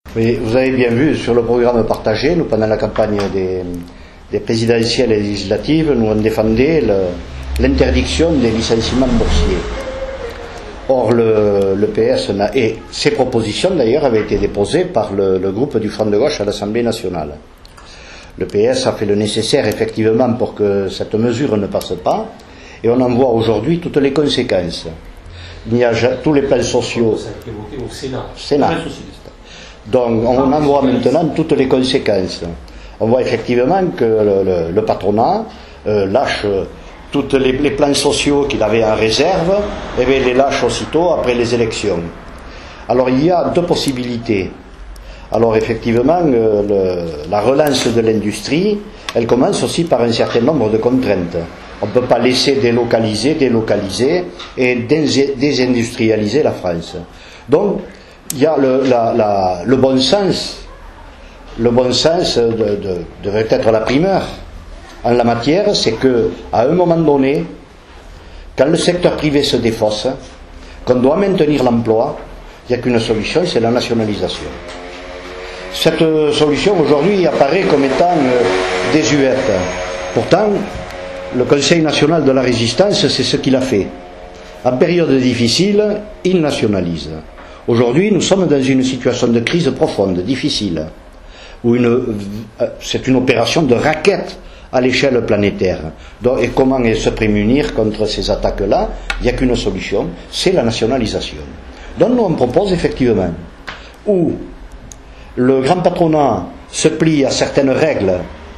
Oui, vous avez bien vu sur le programme partagé, nous pendant la campagne des présidentielles et législatives, nous on défendait l'interdiction des licenciements boursiers. Or, le PS et ces propositions d'ailleurs avaient été déposées par le groupe du Front de Gauche à l'Assemblée nationale. Le PS a fait le nécessaire effectivement pour que cette mesure ne passe pas, et on en voit aujourd'hui toutes les conséquences. Il y a tous les plans sociaux. Ça a été voté au Sénat. Donc on en voit maintenant toutes les conséquences. On voit effectivement que le patronat lâche tous les plans sociaux qu'il avait en réserve, et bien les lâche aussitôt après les élections. Alors il y a deux possibilités. Alors effectivement, la relance de l'industrie, elle commence aussi par un certain nombre de contraintes. On ne peut pas laisser délocaliser et désindustrialiser la France. Donc, il y a le bon sens. Le bon sens devrait être la primeur en la matière, c'est que à un moment donné, quand le secteur privé se défausse, qu'on doit maintenir l'emploi, il n'y a qu'une solution, c'est la nationalisation. Cette solution aujourd'hui apparaît comme étant désuète. Pourtant, le Conseil national de la résistance, c'est ce qu'il a fait. En période difficile, il nationalise. Aujourd'hui, nous sommes dans une situation de crise profonde, difficile, où c'est une opération de raquette à l'échelle planétaire. Et comment se prémunir contre ces attaques-là? Il n'y a qu'une solution, c'est la nationalisation. Donc nous on propose effectivement où le grand patronat se plie à certaines règles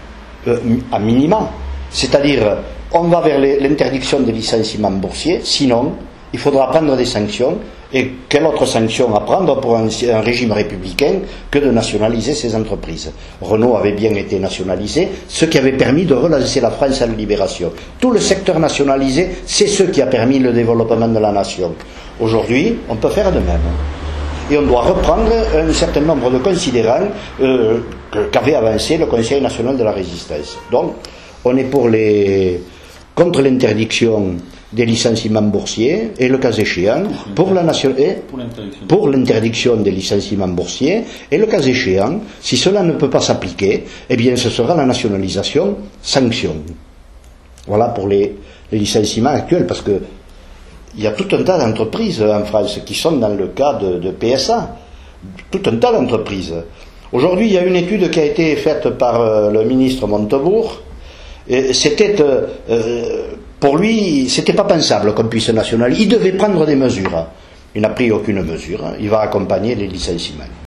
à minima, c'est-à-dire on va vers l'interdiction des licenciements boursiers, sinon il faudra prendre des sanctions. Et quelle autre sanction à prendre pour un régime républicain que de nationaliser ces entreprises? Renault avait bien été nationalisé, ce qui avait permis de relancer la France à la libération. Tout le secteur nationalisé, c'est ce qui a permis le développement de la nation. Aujourd'hui, on peut faire de même. Et on doit reprendre un certain nombre de considérants qu'avait avancé le Conseil national de la résistance. Donc, on est contre l'interdiction des licenciements boursiers et le cas échéant pour l'interdiction des licenciements boursiers et le cas échéant, si cela ne peut pas s'appliquer, eh bien ce sera la nationalisation sanction. Voilà pour les licenciements actuels, parce que il y a tout un tas d'entreprises en France qui sont dans le cas de PSA, tout un tas d'entreprises. Aujourd'hui, il y a une étude qui a été faite par le ministre Montebourg. C'était pour lui, c'était pas pensable qu'on puisse nationaliser. Il devait prendre des mesures. Il n'a pris aucune mesure. Il va accompagner les licenciements.